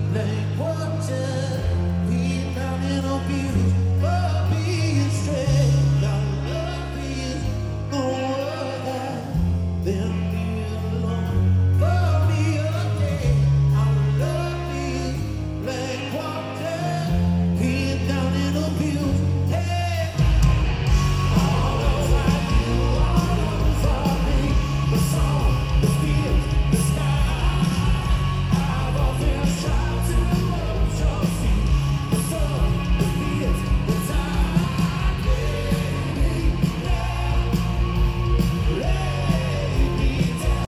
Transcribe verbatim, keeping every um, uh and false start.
like water, we down in abuse, but being straight, our love is no other than